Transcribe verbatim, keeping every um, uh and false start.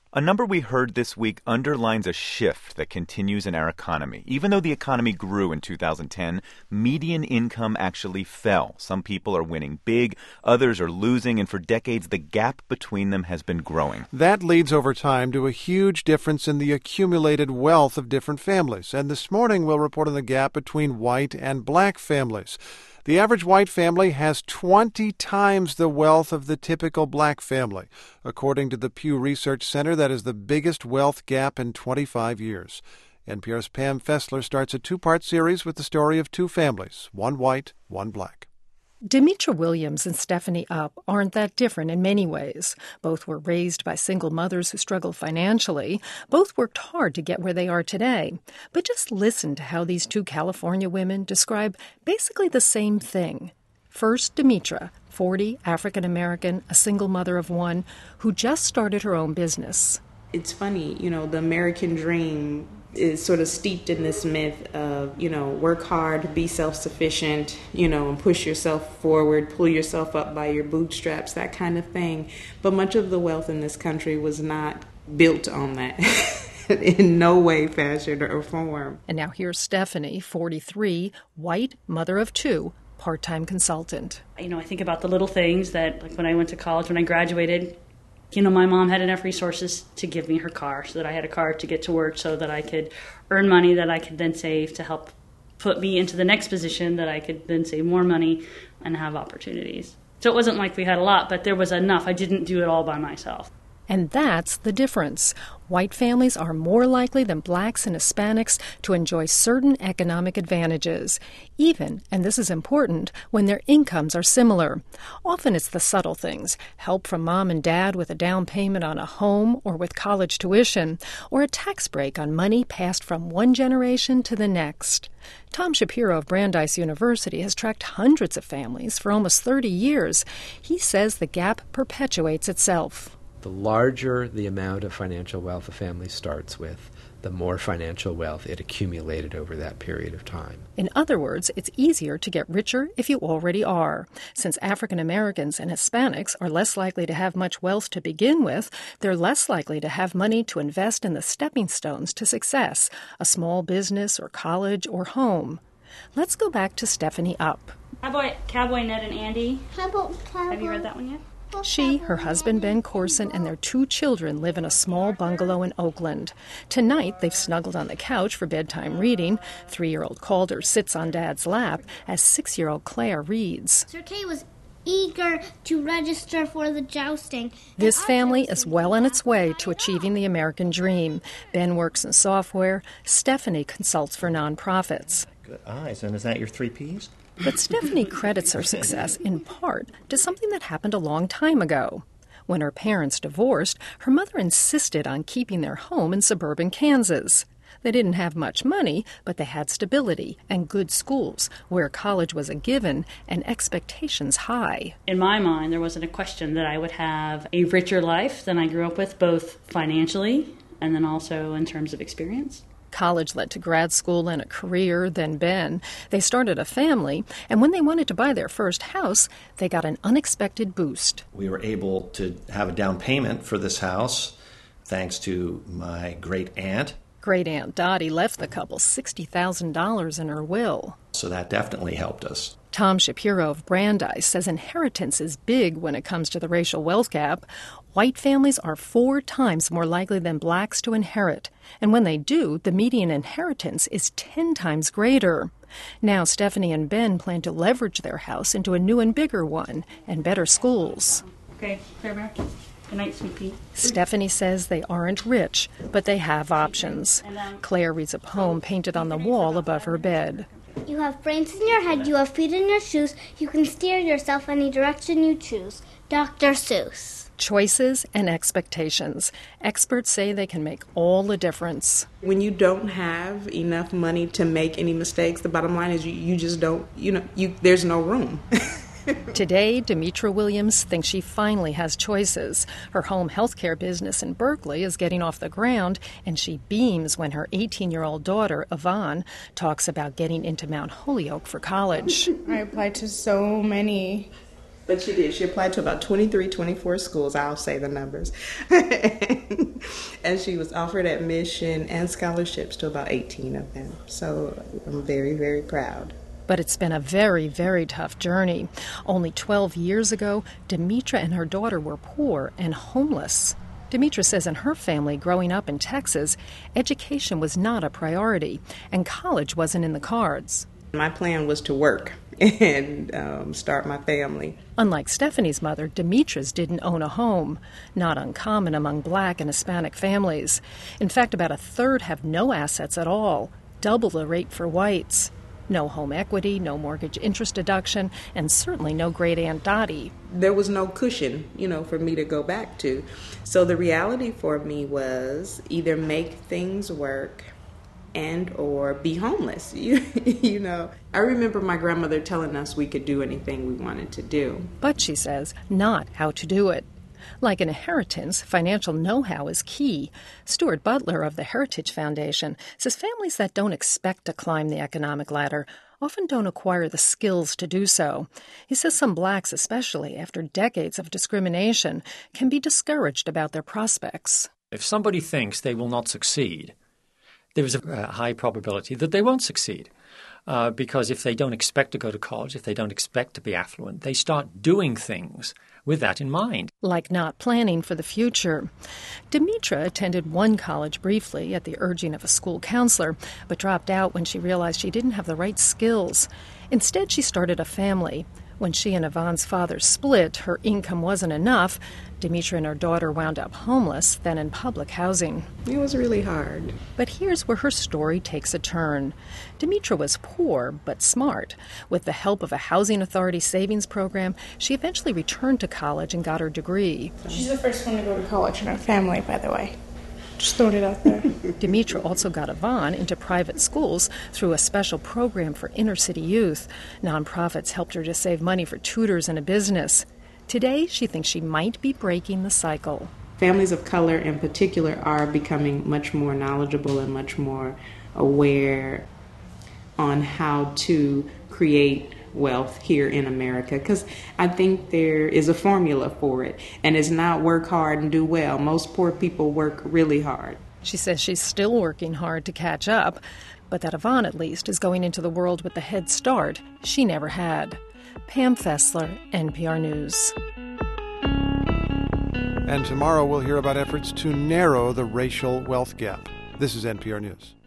A number we heard this week underlines a shift that continues in our economy. Even though the economy grew in two thousand ten, median income actually fell. Some people are winning big, others are losing, and for decades the gap between them has been growing. That leads over time to a huge difference in the accumulated wealth of different families. And this morning we'll report on the gap between white and black families. The average white family has twenty times the wealth of the typical black family. According to the Pew Research Center, that is the biggest wealth gap in twenty-five years. N P R's Pam Fessler starts a two-part series with the story of two families, one white, one black. Demetra Williams and Stephanie Upp aren't that different in many ways. Both were raised by single mothers who struggled financially. Both worked hard to get where they are today. But just listen to how these two California women describe basically the same thing. First, Demetra, forty, African-American, a single mother of one, who just started her own business. It's funny, you know, the American dream is sort of steeped in this myth of, you know, work hard, be self-sufficient, you know, and push yourself forward, pull yourself up by your bootstraps, that kind of thing. But much of the wealth in this country was not built on that in no way, fashion, or form. And now here's Stephanie, forty-three, white, mother of two, part-time consultant. You know, I think about the little things that, like when I went to college, when I graduated, you know, my mom had enough resources to give me her car so that I had a car to get to work so that I could earn money that I could then save to help put me into the next position that I could then save more money and have opportunities. So it wasn't like we had a lot, but there was enough. I didn't do it all by myself. And that's the difference. White families are more likely than blacks and Hispanics to enjoy certain economic advantages, even, and this is important, when their incomes are similar. Often it's the subtle things, help from mom and dad with a down payment on a home or with college tuition, or a tax break on money passed from one generation to the next. Tom Shapiro of Brandeis University has tracked hundreds of families for almost thirty years. He says the gap perpetuates itself. The larger the amount of financial wealth a family starts with, the more financial wealth it accumulated over that period of time. In other words, it's easier to get richer if you already are. Since African Americans and Hispanics are less likely to have much wealth to begin with, they're less likely to have money to invest in the stepping stones to success, a small business or college or home. Let's go back to Stephanie Upp. Cowboy, Cowboy Ned and Andy. Cowboy, Cowboy. Have you read that one yet? She, her husband Ben Corson, and their two children live in a small bungalow in Oakland. Tonight, they've snuggled on the couch for bedtime reading. Three-year-old Calder sits on Dad's lap as six-year-old Claire reads. Sir Kay was eager to register for the jousting. This family is well on its way to achieving the American dream. Ben works in software. Stephanie consults for nonprofits. Good eyes. And is that your three Ps? But Stephanie credits her success in part to something that happened a long time ago. When her parents divorced, her mother insisted on keeping their home in suburban Kansas. They didn't have much money, but they had stability and good schools, where college was a given and expectations high. In my mind, there wasn't a question that I would have a richer life than I grew up with, both financially and then also in terms of experience. College led to grad school and a career, then Ben. They started a family, and when they wanted to buy their first house, they got an unexpected boost. We were able to have a down payment for this house thanks to my great aunt. Great Aunt Dottie left the couple sixty thousand dollars in her will. So that definitely helped us. Tom Shapiro of Brandeis says inheritance is big when it comes to the racial wealth gap. White families are four times more likely than blacks to inherit. And when they do, the median inheritance is ten times greater. Now Stephanie and Ben plan to leverage their house into a new and bigger one and better schools. Okay, fair enough. Good night, sweet pea. Stephanie says they aren't rich, but they have options. Claire reads a poem painted on the wall above her bed. You have brains in your head, you have feet in your shoes, you can steer yourself any direction you choose. Doctor Seuss. Choices and expectations. Experts say they can make all the difference. When you don't have enough money to make any mistakes, the bottom line is you, you just don't, you know, you there's no room. Today, Demetra Williams thinks she finally has choices. Her home health care business in Berkeley is getting off the ground, and she beams when her eighteen-year-old daughter, Yvonne, talks about getting into Mount Holyoke for college. I applied to so many. But she did. She applied to about twenty-three, twenty-four schools. I'll say the numbers. And she was offered admission and scholarships to about eighteen of them. So I'm very, very proud. But it's been a very, very tough journey. Only twelve years ago, Demetra and her daughter were poor and homeless. Demetra says in her family growing up in Texas, education was not a priority, and college wasn't in the cards. My plan was to work and um, start my family. Unlike Stephanie's mother, Demetra's didn't own a home, not uncommon among Black and Hispanic families. In fact, about a third have no assets at all, double the rate for whites. No home equity, no mortgage interest deduction, and certainly no great Aunt Dottie. There was no cushion, you know, for me to go back to. So the reality for me was either make things work and or be homeless, you, you know. I remember my grandmother telling us we could do anything we wanted to do. But, she says, not how to do it. Like an inheritance, financial know-how is key. Stuart Butler of the Heritage Foundation says families that don't expect to climb the economic ladder often don't acquire the skills to do so. He says some Blacks, especially after decades of discrimination, can be discouraged about their prospects. If somebody thinks they will not succeed, there is a high probability that they won't succeed. Uh, because if they don't expect to go to college, if they don't expect to be affluent, they start doing things with that in mind. Like not planning for the future. Demetra attended one college briefly at the urging of a school counselor, but dropped out when she realized she didn't have the right skills. Instead, she started a family. When she and Yvonne's father split, her income wasn't enough. Demetra and her daughter wound up homeless, then in public housing. It was really hard. But here's where her story takes a turn. Demetra was poor, but smart. With the help of a housing authority savings program, she eventually returned to college and got her degree. She's the first one to go to college in our family, by the way. Just throwing it out there. Demetra also got Yvonne into private schools through a special program for inner-city youth. Nonprofits helped her to save money for tutors and a business. Today, she thinks she might be breaking the cycle. Families of color in particular are becoming much more knowledgeable and much more aware on how to create wealth here in America, because I think there is a formula for it, and it's not work hard and do well. Most poor people work really hard. She says she's still working hard to catch up, but that Yvonne, at least, is going into the world with the head start she never had. Pam Fessler, N P R News. And tomorrow we'll hear about efforts to narrow the racial wealth gap. This is N P R News.